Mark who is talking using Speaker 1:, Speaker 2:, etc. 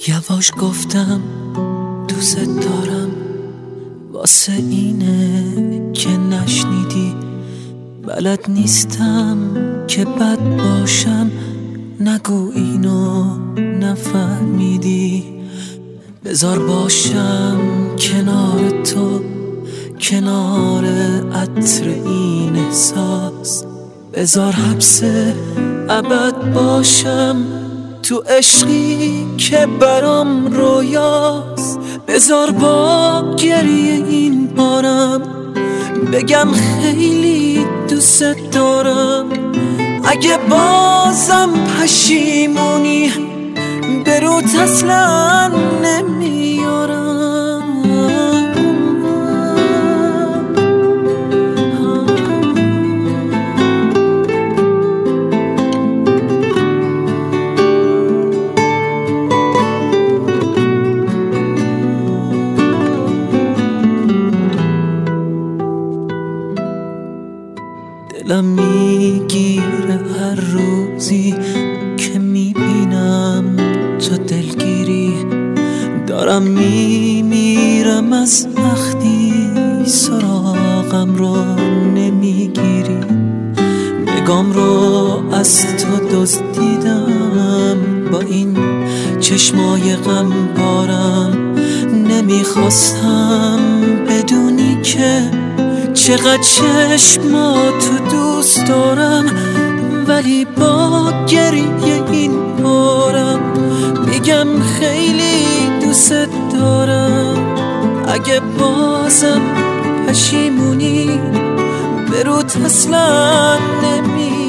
Speaker 1: یواش گفتم دوست دارم، واسه اینه که نشنیدی. بلد نیستم که بد باشم، نگو اینو نفهمیدی. بذار باشم کنار تو، کنار عطر این احساس. بذار حبس ابد باشم تو عشقی که برام رویاست. بذار با گریه این بارم بگم خیلی دوست دارم. اگه بازم پشیمونی به روت اصلا نمیارم. دلم میگیره هر روزی که میبینم تو دلگیری. دارم میمیرم از وقتی سراغم رو نمیگیری. نگام رو از تو دزدیدم با این چشمای غم بارم. نمیخواستم بدونی که چقدر چشماتو دوست دارم، ولی با گریه این بارم میگم خیلی دوست دارم. اگه بازم پشیمونی به روت اصلا نمی